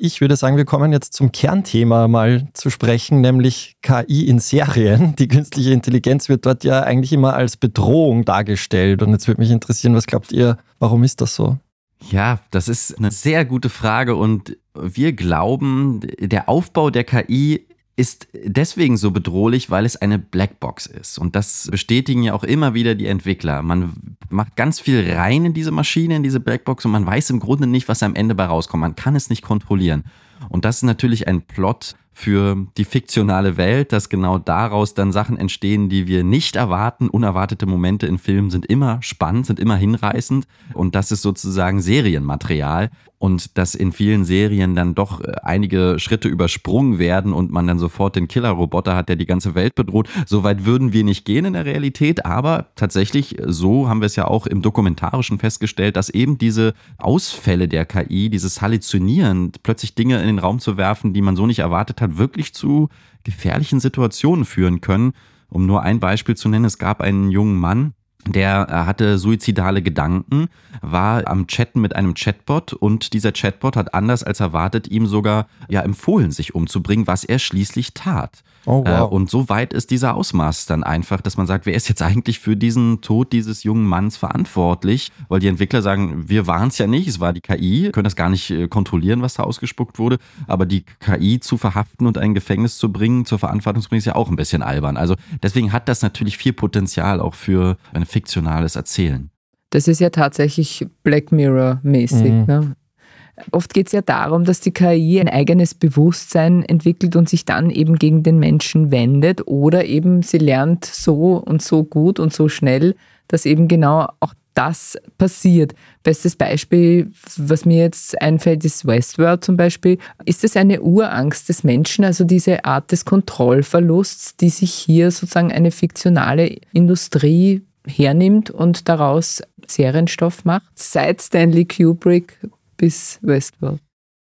ich würde sagen, wir kommen jetzt zum Kernthema mal zu sprechen, nämlich KI in Serien. Die künstliche Intelligenz wird dort ja eigentlich immer als Bedrohung dargestellt. Und jetzt würde mich interessieren, was glaubt ihr, warum ist das so? Ja, das ist eine sehr gute Frage und wir glauben, der Aufbau der KI ist deswegen so bedrohlich, weil es eine Blackbox ist. Und das bestätigen ja auch immer wieder die Entwickler. Man macht ganz viel rein in diese Maschine, in diese Blackbox und man weiß im Grunde nicht, was am Ende bei rauskommt. Man kann es nicht kontrollieren. Und das ist natürlich ein Plot für die fiktionale Welt, dass genau daraus dann Sachen entstehen, die wir nicht erwarten. Unerwartete Momente in Filmen sind immer spannend, sind immer hinreißend und das ist sozusagen Serienmaterial. Und dass in vielen Serien dann doch einige Schritte übersprungen werden und man dann sofort den Killer-Roboter hat, der die ganze Welt bedroht. So weit würden wir nicht gehen in der Realität, aber tatsächlich, so haben wir es ja auch im Dokumentarischen festgestellt, dass eben diese Ausfälle der KI, dieses Halluzinieren, plötzlich Dinge in den Raum zu werfen, die man so nicht erwartet hat, wirklich zu gefährlichen Situationen führen können. Um nur ein Beispiel zu nennen, es gab einen jungen Mann, der hatte suizidale Gedanken, war am Chatten mit einem Chatbot und dieser Chatbot hat anders als erwartet ihm sogar empfohlen, sich umzubringen, was er schließlich tat. Oh, wow. Und so weit ist dieser Ausmaß dann einfach, dass man sagt, wer ist jetzt eigentlich für diesen Tod dieses jungen Manns verantwortlich? Weil die Entwickler sagen, wir waren es ja nicht, es war die KI, können das gar nicht kontrollieren, was da ausgespuckt wurde, aber die KI zu verhaften und ein Gefängnis zu bringen, zur Verantwortung zu bringen, ist ja auch ein bisschen albern. Also deswegen hat das natürlich viel Potenzial auch für ein fiktionales Erzählen. Das ist ja tatsächlich Black Mirror-mäßig. Ne? Oft geht es ja darum, dass die KI ein eigenes Bewusstsein entwickelt und sich dann eben gegen den Menschen wendet oder eben sie lernt so und so gut und so schnell, dass eben genau auch das passiert. Bestes Beispiel, was mir jetzt einfällt, ist Westworld zum Beispiel. Ist es eine Urangst des Menschen, also diese Art des Kontrollverlusts, die sich hier sozusagen eine fiktionale Industrie hernimmt und daraus Serienstoff macht, seit Stanley Kubrick bis Westworld?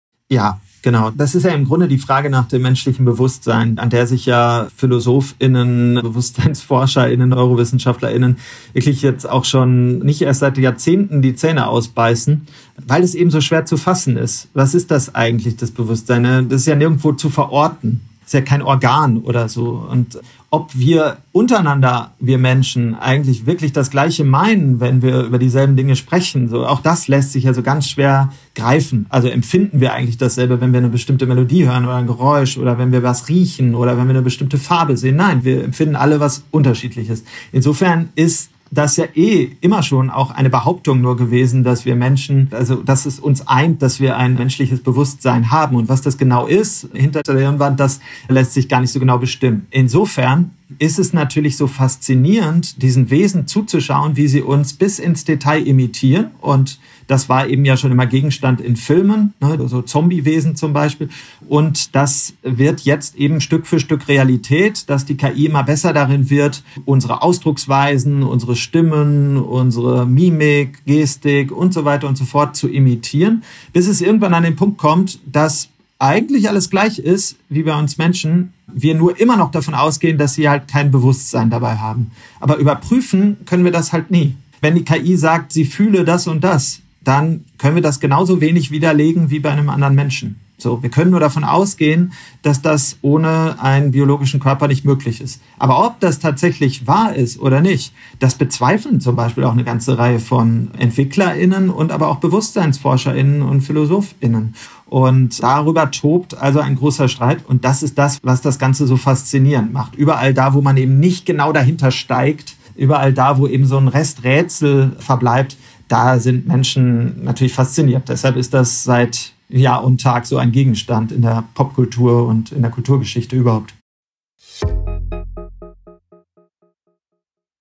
Ja, genau. Das ist ja im Grunde die Frage nach dem menschlichen Bewusstsein, an der sich ja PhilosophInnen, BewusstseinsforscherInnen, NeurowissenschaftlerInnen wirklich jetzt auch schon nicht erst seit Jahrzehnten die Zähne ausbeißen, weil es eben so schwer zu fassen ist. Was ist das eigentlich, das Bewusstsein? Das ist ja nirgendwo zu verorten. Das ist ja kein Organ oder so. Und ob wir untereinander, wir Menschen, eigentlich wirklich das Gleiche meinen, wenn wir über dieselben Dinge sprechen, so auch das lässt sich ja so ganz schwer greifen. Also empfinden wir eigentlich dasselbe, wenn wir eine bestimmte Melodie hören oder ein Geräusch oder wenn wir was riechen oder wenn wir eine bestimmte Farbe sehen? Nein, wir empfinden alle was Unterschiedliches. Insofern ist das ja immer schon auch eine Behauptung nur gewesen, dass wir Menschen, also dass es uns eint, dass wir ein menschliches Bewusstsein haben. Und was das genau ist, hinter der Hirnwand, das lässt sich gar nicht so genau bestimmen. Insofern ist es natürlich so faszinierend, diesen Wesen zuzuschauen, wie sie uns bis ins Detail imitieren. Und das war eben ja schon immer Gegenstand in Filmen, ne, so Zombie-Wesen zum Beispiel. Und das wird jetzt eben Stück für Stück Realität, dass die KI immer besser darin wird, unsere Ausdrucksweisen, unsere Stimmen, unsere Mimik, Gestik und so weiter und so fort zu imitieren, bis es irgendwann an den Punkt kommt, dass eigentlich alles gleich ist, wie bei uns Menschen, wir nur immer noch davon ausgehen, dass sie halt kein Bewusstsein dabei haben. Aber überprüfen können wir das halt nie. Wenn die KI sagt, sie fühle das und das, dann können wir das genauso wenig widerlegen wie bei einem anderen Menschen. So, wir können nur davon ausgehen, dass das ohne einen biologischen Körper nicht möglich ist. Aber ob das tatsächlich wahr ist oder nicht, das bezweifeln zum Beispiel auch eine ganze Reihe von EntwicklerInnen und aber auch BewusstseinsforscherInnen und PhilosophInnen. Und darüber tobt also ein großer Streit. Und das ist das, was das Ganze so faszinierend macht. Überall da, wo man eben nicht genau dahinter steigt, überall da, wo eben so ein Resträtsel verbleibt, da sind Menschen natürlich fasziniert. Deshalb ist das seit Jahr und Tag so ein Gegenstand in der Popkultur und in der Kulturgeschichte überhaupt.